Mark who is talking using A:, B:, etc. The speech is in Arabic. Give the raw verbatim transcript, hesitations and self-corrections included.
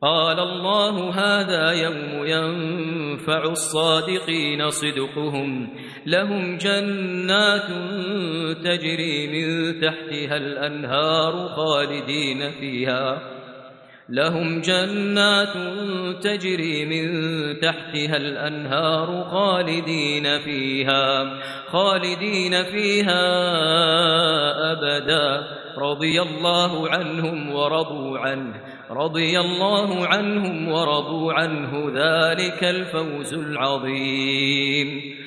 A: قال الله هذا يوم ينفع الصادقين صدقهم لهم جنات تجري من تحتها الأنهار خالدين فيها لهم جنات تجري من تحتها الأنهار خالدين فيها خالدين فيها أبدا رضي الله عنهم ورضوا عنه رضي الله عنهم ورضوا عنه ذلك الفوز العظيم